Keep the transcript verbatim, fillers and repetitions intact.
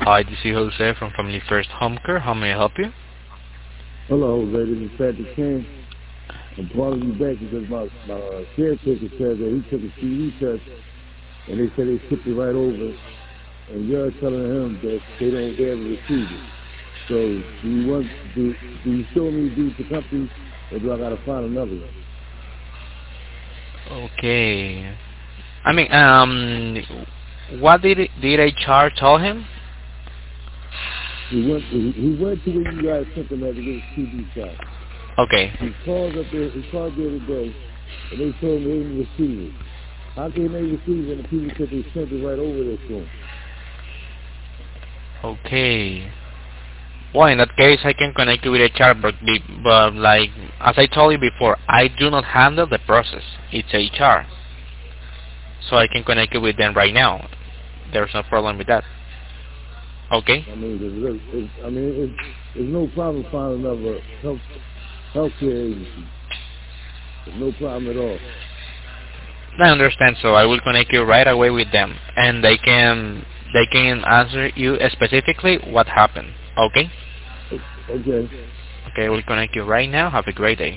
Hi, this is Jose from Family First Home Care. How may I help you? Hello, Jose. This is Patrick King. I'm calling you back because my, my uh, caretaker said that he took a T V test and they said they skipped it right over, and you're telling him that they don't they haven't received it. So do you want do do you still need to do it to company, or do I gotta find another one? Okay. I mean, um, what did did H R tell him? He went he, he went to where you guys sent him at to get his T V shot. Okay. He called up there. He called the other day, and they told him they didn't receive it. How can they receive it and the people said they sent it right over there to him? Okay. Well, in that case, I can connect you with H R, but, be, but like as I told you before, I do not handle the process. It's H R, so I can connect you with them right now. There's no problem with that. Okay. I mean, there's, it's, I mean, it's, there's no problem finding another health healthcare agency. There's no problem at all. I understand, so I will connect you right away with them, and they can they can answer you specifically what happened. Okay? Okay. Okay, we'll connect you right now. Have a great day.